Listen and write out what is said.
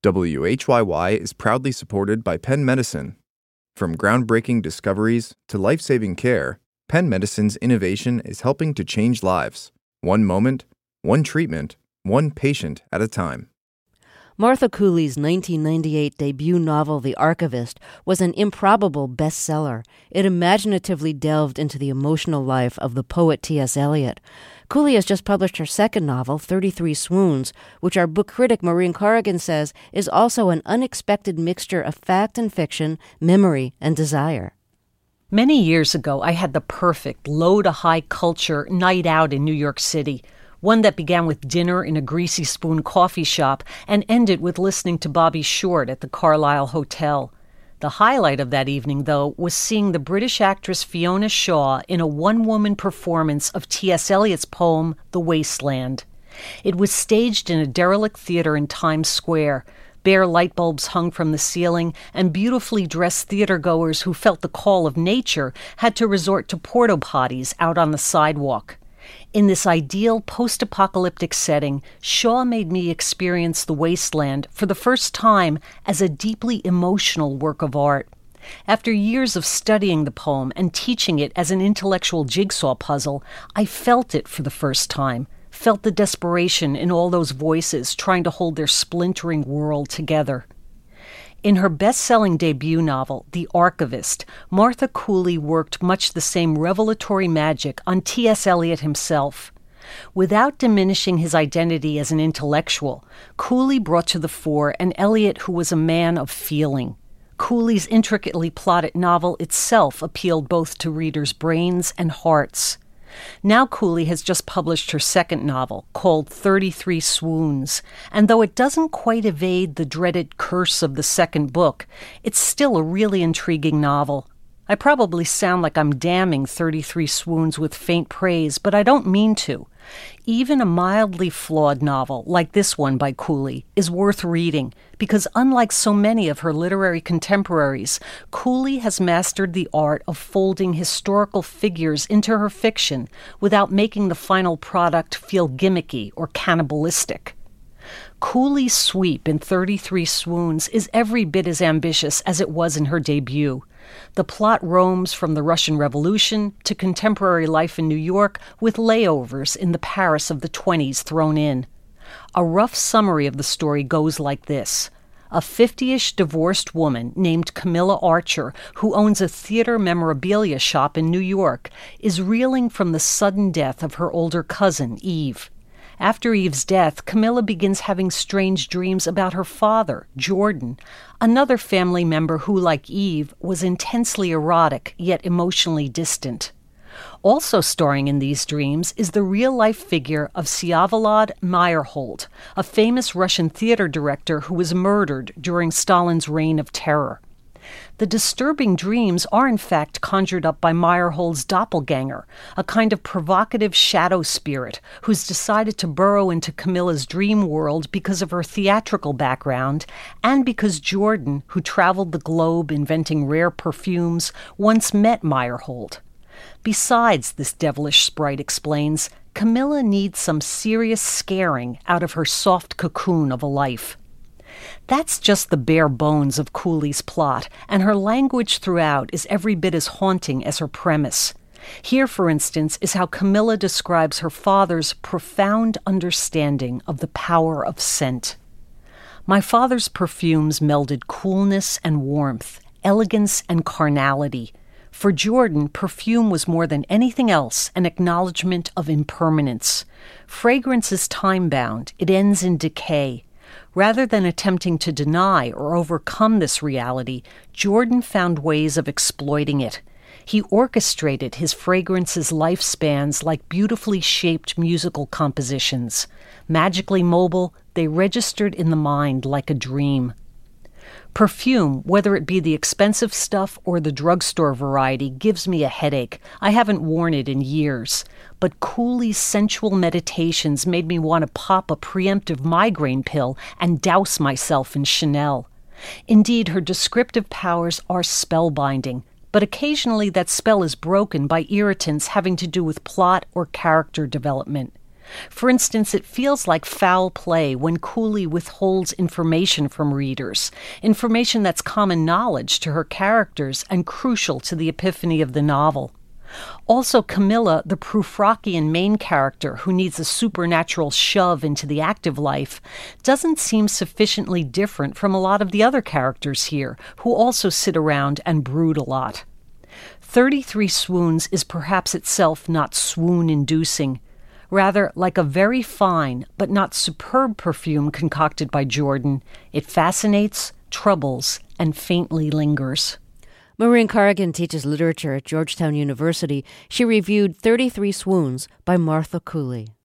WHYY is proudly supported by Penn Medicine. From groundbreaking discoveries to life-saving care, Penn Medicine's innovation is helping to change lives. One moment, one treatment, one patient at a time. Martha Cooley's 1998 debut novel, The Archivist, was an improbable bestseller. It imaginatively delved into the emotional life of the poet T.S. Eliot. Cooley has just published her second novel, 33 Swoons, which our book critic Maureen Corrigan says is also an unexpected mixture of fact and fiction, memory and desire. Many years ago, I had the perfect low-to-high culture night out in New York City, one that began with dinner in a Greasy Spoon coffee shop and ended with listening to Bobby Short at the Carlisle Hotel. The highlight of that evening, though, was seeing the British actress Fiona Shaw in a one-woman performance of T.S. Eliot's poem, The Wasteland. It was staged in a derelict theater in Times Square. Bare light bulbs hung from the ceiling, and beautifully dressed theatergoers who felt the call of nature had to resort to porta potties out on the sidewalk. In this ideal post-apocalyptic setting, Shaw made me experience The Wasteland for the first time as a deeply emotional work of art. After years of studying the poem and teaching it as an intellectual jigsaw puzzle, I felt it for the first time, felt the desperation in all those voices trying to hold their splintering world together. In her best-selling debut novel, The Archivist, Martha Cooley worked much the same revelatory magic on T.S. Eliot himself. Without diminishing his identity as an intellectual, Cooley brought to the fore an Eliot who was a man of feeling. Cooley's intricately plotted novel itself appealed both to readers' brains and hearts. Now Cooley has just published her second novel, called 33 Swoons, and though it doesn't quite evade the dreaded curse of the second book, it's still a really intriguing novel. I probably sound like I'm damning 33 Swoons with faint praise, but I don't mean to. Even a mildly flawed novel, like this one by Cooley, is worth reading, because unlike so many of her literary contemporaries, Cooley has mastered the art of folding historical figures into her fiction without making the final product feel gimmicky or cannibalistic. Cooley's sweep in 33 Swoons is every bit as ambitious as it was in her debut. The plot roams from the Russian Revolution to contemporary life in New York with layovers in the Paris of the 20s thrown in. A rough summary of the story goes like this. A 50-ish divorced woman named Camilla Archer, who owns a theater memorabilia shop in New York, is reeling from the sudden death of her older cousin, Eve. After Eve's death, Camilla begins having strange dreams about her father, Jordan, another family member who, like Eve, was intensely erotic yet emotionally distant. Also starring in these dreams is the real-life figure of Vyacheslav Meyerhold, a famous Russian theater director who was murdered during Stalin's reign of terror. The disturbing dreams are in fact conjured up by Meyerhold's doppelganger, a kind of provocative shadow spirit who's decided to burrow into Camilla's dream world because of her theatrical background and because Jordan, who traveled the globe inventing rare perfumes, once met Meyerhold. Besides, this devilish sprite explains, Camilla needs some serious scaring out of her soft cocoon of a life. That's just the bare bones of Cooley's plot, and her language throughout is every bit as haunting as her premise. Here, for instance, is how Camilla describes her father's profound understanding of the power of scent. My father's perfumes melded coolness and warmth, elegance and carnality. For Jordan, perfume was more than anything else an acknowledgement of impermanence. Fragrance is time-bound. It ends in decay. Rather than attempting to deny or overcome this reality, Jordan found ways of exploiting it. He orchestrated his fragrance's lifespans like beautifully shaped musical compositions. Magically mobile, they registered in the mind like a dream. Perfume, whether it be the expensive stuff or the drugstore variety, gives me a headache. I haven't worn it in years. But Cooley's sensual meditations made me want to pop a preemptive migraine pill and douse myself in Chanel. Indeed, her descriptive powers are spellbinding, but occasionally that spell is broken by irritants having to do with plot or character development. For instance, it feels like foul play when Cooley withholds information from readers, information that's common knowledge to her characters and crucial to the epiphany of the novel. Also, Camilla, the Prufrockian main character who needs a supernatural shove into the active life, doesn't seem sufficiently different from a lot of the other characters here, who also sit around and brood a lot. 33 Swoons is perhaps itself not swoon-inducing, rather like a very fine but not superb perfume concocted by Jordan. It fascinates, troubles, and faintly lingers. Maureen Corrigan teaches literature at Georgetown University. She reviewed 33 Swoons by Martha Cooley.